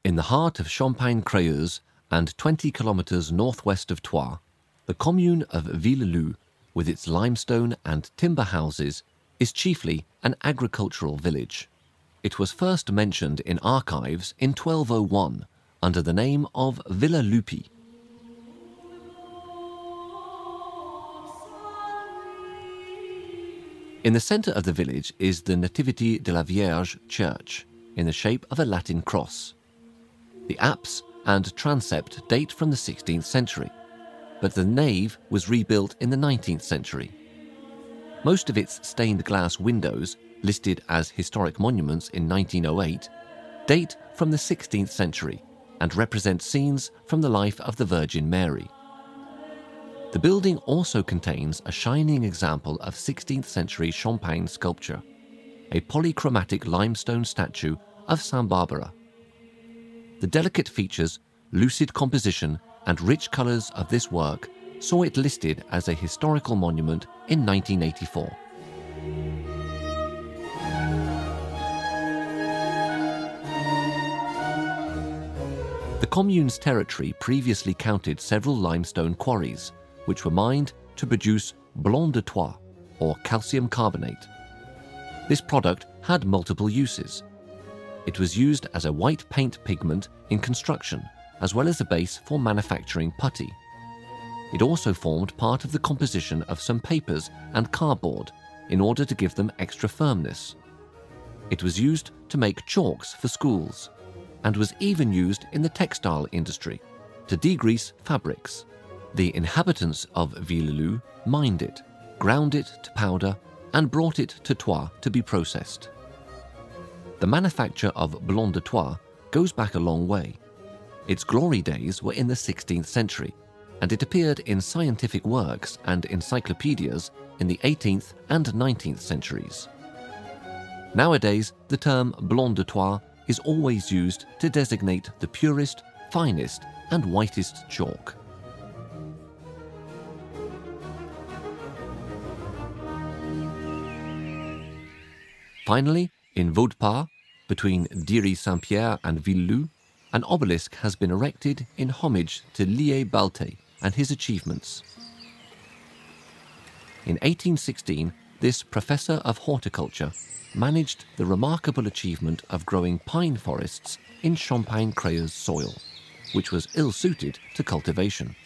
In the heart of Champagne-Creuse and 20 kilometers northwest of Troyes, the commune of Villelu, with its limestone and timber houses, is chiefly an agricultural village. It was first mentioned in archives in 1201 under the name of Villa Lupi. In the centre of the village is the Nativity de la Vierge church, in the shape of a Latin cross. The apse and transept date from the 16th century, but the nave was rebuilt in the 19th century. Most of its stained glass windows, listed as historic monuments in 1908, date from the 16th century and represent scenes from the life of the Virgin Mary. The building also contains a shining example of 16th century Champagne sculpture, a polychromatic limestone statue of Saint Barbara. The delicate features, lucid composition, and rich colours of this work saw it listed as a historical monument in 1984. The commune's territory previously counted several limestone quarries, which were mined to produce blanc de Troyes, or calcium carbonate. This product had multiple uses. It was used as a white paint pigment in construction, as well as a base for manufacturing putty. It also formed part of the composition of some papers and cardboard in order to give them extra firmness. It was used to make chalks for schools, and was even used in the textile industry to degrease fabrics. The inhabitants of Villelu mined it, ground it to powder, and brought it to Troyes to be processed. The manufacture of blanc de Troyes goes back a long way. Its glory days were in the 16th century, and it appeared in scientific works and encyclopedias in the 18th and 19th centuries. Nowadays, the term blanc de Troyes is always used to designate the purest, finest, and whitest chalk. Finally, in Vaudepart, between Diry-Saint-Pierre and Villelu, an obelisk has been erected in homage to Lié-Balté and his achievements. In 1816, this professor of horticulture managed the remarkable achievement of growing pine forests in Champagne-Creuse soil, which was ill-suited to cultivation.